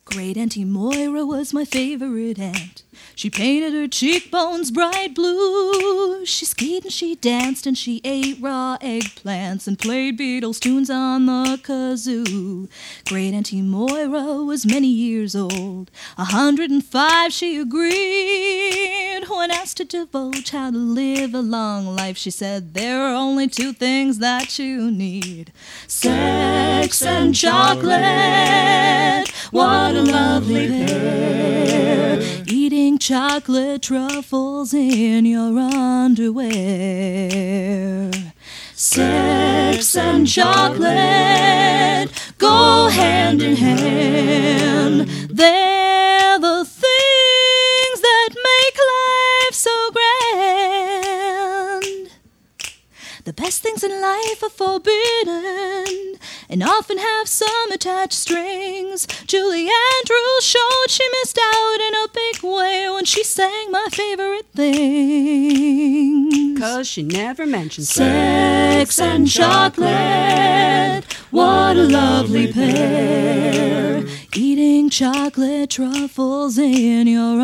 Great Auntie Moira was my favorite aunt. She painted her cheekbones bright blue. She skied and she danced and she ate raw eggplants and played Beatles tunes on the kazoo. Great Auntie Moira was many years old. 105 she agreed. When asked to divulge how to live a long life, she said there are only two things that you need: sex and chocolate. What a lovely pair. Eating chocolate truffles in your underwear. Sex and chocolate go hand in hand. They're the things that make life so grand. The best things in life are forbidden and often have some attached strings. Julie Andrews showed she missed out in a big way when she sang my favorite things. 'Cause she never mentioned sex and chocolate. What a lovely pair. Eating chocolate truffles in your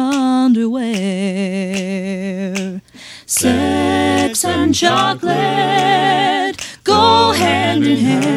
underwear. Sex and chocolate go hand in hand.